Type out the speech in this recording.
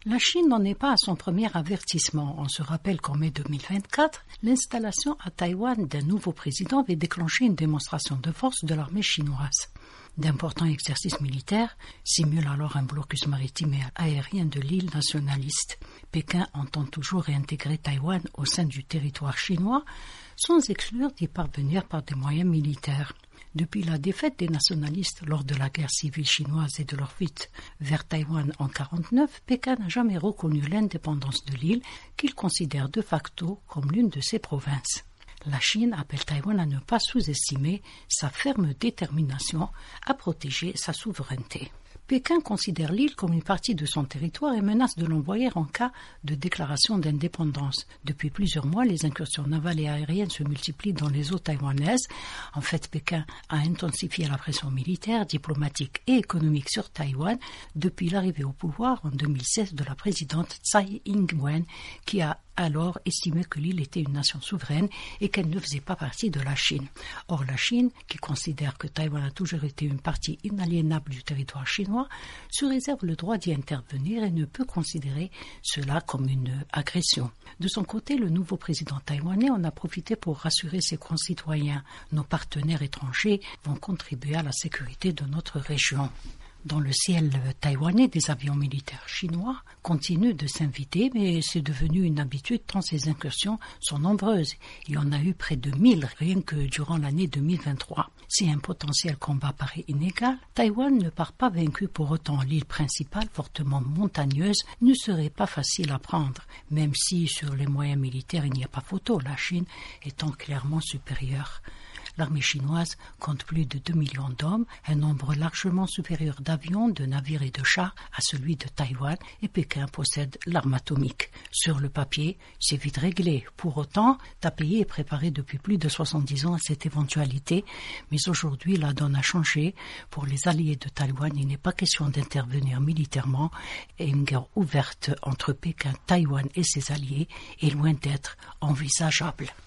La Chine n'en est pas à son premier avertissement. On se rappelle qu'en mai 2024, l'installation à Taïwan d'un nouveau président avait déclenché une démonstration de force de l'armée chinoise. D'importants exercices militaires simulent alors un blocus maritime et aérien de l'île nationaliste. Pékin entend toujours réintégrer Taïwan au sein du territoire chinois, sans exclure d'y parvenir par des moyens militaires. Depuis la défaite des nationalistes lors de la guerre civile chinoise et de leur fuite vers Taïwan en 1949, Pékin n'a jamais reconnu l'indépendance de l'île qu'il considère de facto comme l'une de ses provinces. La Chine appelle Taïwan à ne pas sous-estimer sa ferme détermination à protéger sa souveraineté. Pékin considère l'île comme une partie de son territoire et menace de l'envoyer en cas de déclaration d'indépendance. Depuis plusieurs mois, les incursions navales et aériennes se multiplient dans les eaux taïwanaises. En fait, Pékin a intensifié la pression militaire, diplomatique et économique sur Taïwan depuis l'arrivée au pouvoir en 2016 de la présidente Tsai Ing-wen, qui a alors estimé que l'île était une nation souveraine et qu'elle ne faisait pas partie de la Chine. Or, la Chine, qui considère que Taïwan a toujours été une partie inaliénable du territoire chinois, se réserve le droit d'y intervenir et ne peut considérer cela comme une agression. De son côté, le nouveau président taïwanais en a profité pour rassurer ses concitoyens. Nos partenaires étrangers vont contribuer à la sécurité de notre région. Dans le ciel taïwanais, des avions militaires chinois continuent de s'inviter, mais c'est devenu une habitude tant ces incursions sont nombreuses. Il y en a eu près de 1000 rien que durant l'année 2023. Si un potentiel combat paraît inégal, Taïwan ne part pas vaincu pour autant. L'île principale, fortement montagneuse, ne serait pas facile à prendre, même si sur les moyens militaires il n'y a pas photo, la Chine étant clairement supérieure. L'armée chinoise compte plus de 2 millions d'hommes, un nombre largement supérieur d'avions, de navires et de chars à celui de Taïwan, et Pékin possède l'arme atomique. Sur le papier, c'est vite réglé. Pour autant, Taipei est préparé depuis plus de 70 ans à cette éventualité, mais aujourd'hui la donne a changé. Pour les alliés de Taïwan, il n'est pas question d'intervenir militairement et une guerre ouverte entre Pékin, Taïwan et ses alliés est loin d'être envisageable.